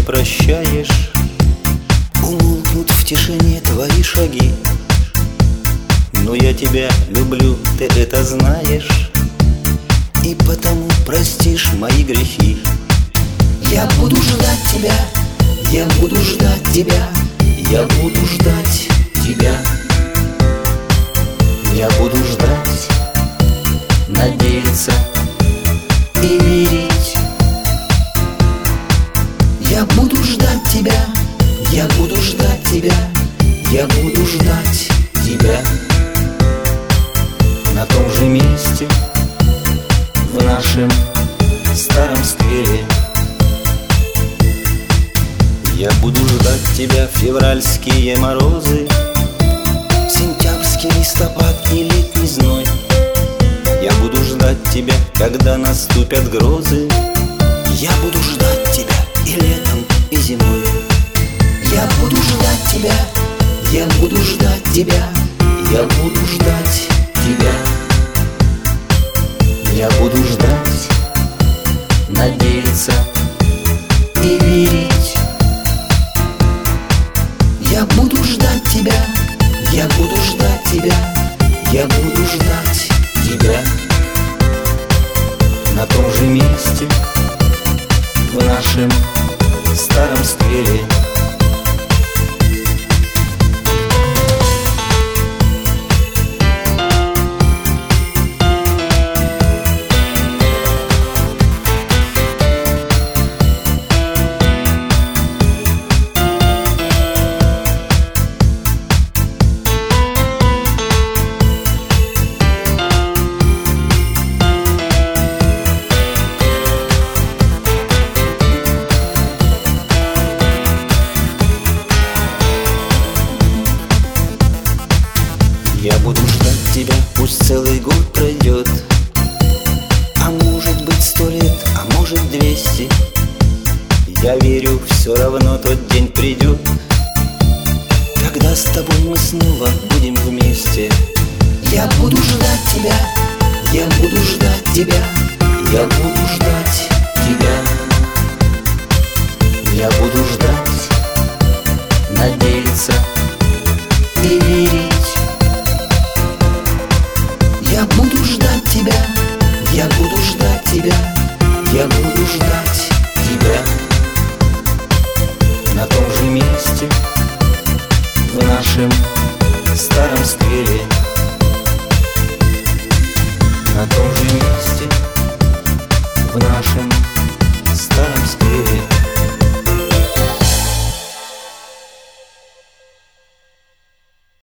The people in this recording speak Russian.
прощаешь. Умолкнут в тишине твои шаги, но я тебя люблю, ты это знаешь, и потому простишь мои грехи. Я буду ждать тебя, я буду ждать тебя, Я буду ждать тебя. Я буду ждать, надеяться и верить. я буду ждать тебя, я буду ждать тебя, Я буду ждать тебя на том же месте, в нашем старом сквере. Я буду ждать тебя в февральские морозы, сентябрьский листопад и летний зной. Я буду ждать тебя, когда наступят грозы. Я буду ждать тебя И летом, и зимой. Я буду ждать тебя, я буду ждать тебя, Я буду ждать тебя. Я буду ждать, надеяться и верить. я буду ждать тебя, я буду ждать тебя, Я буду ждать тебя на том же месте, в нашем старом сквере. Я буду ждать тебя, пусть целый год пройдет, а может быть 100 лет, а может 200. Я верю, все равно тот день придет, когда с тобой мы снова будем вместе. я буду ждать тебя, я буду ждать тебя, Я буду ждать тебя. Я буду ждать, надеяться и верить.